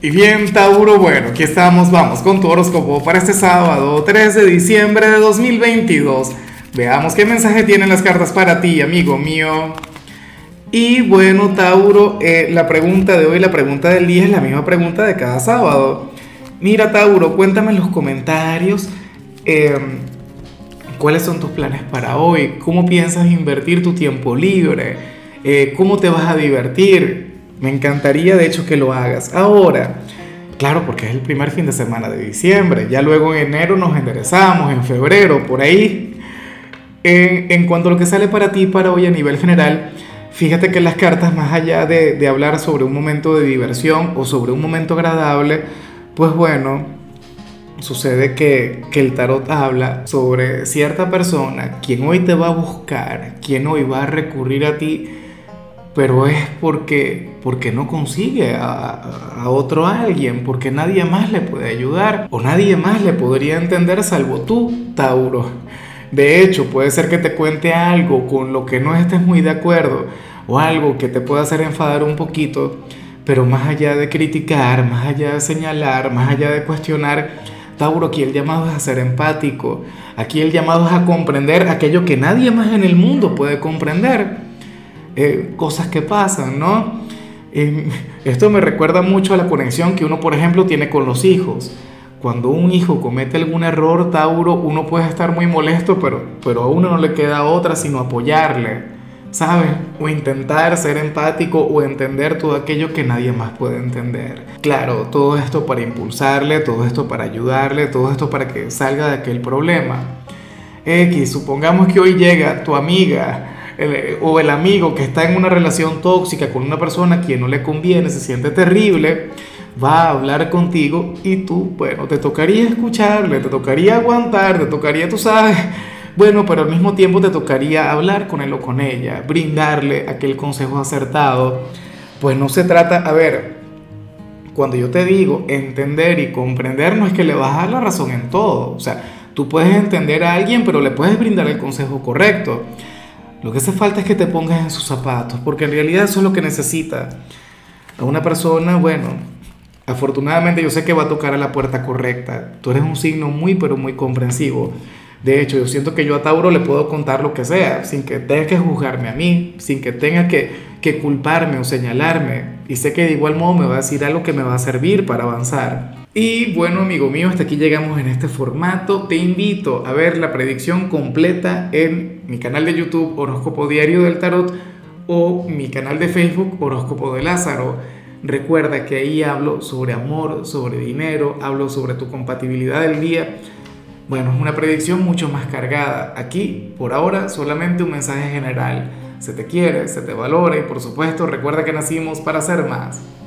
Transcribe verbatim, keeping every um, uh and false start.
Y bien, Tauro, bueno, aquí estamos, vamos con tu horóscopo para este sábado, tres de diciembre de dos mil veintidós. Veamos qué mensaje tienen las cartas para ti, amigo mío. Y bueno, Tauro, eh, la pregunta de hoy, la pregunta del día es la misma pregunta de cada sábado. Mira, Tauro, cuéntame en los comentarios eh, cuáles son tus planes para hoy, cómo piensas invertir tu tiempo libre, eh, cómo te vas a divertir. Me encantaría, de hecho, que lo hagas ahora. Claro, porque es el primer fin de semana de diciembre. Ya luego en enero nos enderezamos, en febrero, por ahí. En, en cuanto a lo que sale para ti para hoy a nivel general, fíjate que las cartas, más allá de, de hablar sobre un momento de diversión o sobre un momento agradable, pues bueno, sucede que, que el tarot habla sobre cierta persona, quien hoy te va a buscar, quien hoy va a recurrir a ti, pero es porque, porque no consigue a, a otro alguien, porque nadie más le puede ayudar o nadie más le podría entender salvo tú, Tauro. De hecho, puede ser que te cuente algo con lo que no estés muy de acuerdo o algo que te pueda hacer enfadar un poquito, pero más allá de criticar, más allá de señalar, más allá de cuestionar, Tauro, aquí el llamado es a ser empático, aquí el llamado es a comprender aquello que nadie más en el mundo puede comprender. Eh, cosas que pasan, ¿no? Eh, esto me recuerda mucho a la conexión que uno, por ejemplo, tiene con los hijos. Cuando un hijo comete algún error, Tauro, uno puede estar muy molesto, pero, pero a uno no le queda otra sino apoyarle, ¿sabes? O intentar ser empático o entender todo aquello que nadie más puede entender. Claro, todo esto para impulsarle, todo esto para ayudarle, todo esto para que salga de aquel problema. X, supongamos que hoy llega tu amiga el, o el amigo que está en una relación tóxica con una persona a quien no le conviene, se siente terrible, va a hablar contigo y tú, bueno, te tocaría escucharle, te tocaría aguantar, te tocaría, tú sabes, bueno, pero al mismo tiempo te tocaría hablar con él o con ella, brindarle aquel consejo acertado. Pues no se trata, a ver, cuando yo te digo entender y comprender, no es que le vas a dar la razón en todo, o sea, tú puedes entender a alguien, pero le puedes brindar el consejo correcto. Lo que hace falta es que te pongas en sus zapatos, porque en realidad eso es lo que necesita. A una persona, bueno, afortunadamente yo sé que va a tocar a la puerta correcta. Tú eres un signo muy, pero muy comprensivo. De hecho, yo siento que yo a Tauro le puedo contar lo que sea, sin que tenga que juzgarme a mí, sin que tenga que, que culparme o señalarme. Y sé que de igual modo me va a decir algo que me va a servir para avanzar. Y bueno, amigo mío, hasta aquí llegamos en este formato. Te invito a ver la predicción completa en mi canal de YouTube Horóscopo Diario del Tarot o mi canal de Facebook Horóscopo de Lázaro. Recuerda que ahí hablo sobre amor, sobre dinero, hablo sobre tu compatibilidad del día. Bueno, es una predicción mucho más cargada. Aquí, por ahora, solamente un mensaje general. Se te quiere, se te valora y por supuesto recuerda que nacimos para ser más.